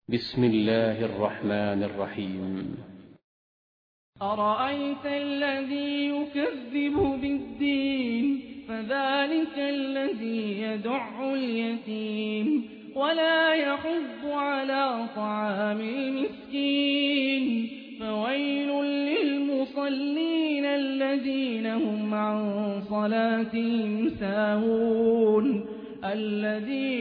بسم الله الرحمن الرحيم. أرأيت الذي يكذب بالدين فذلك الذي يدع اليتيم ولا يحض على طعام المسكين فويل للمصلين الذين هم عن صلاتهم ساهون الذين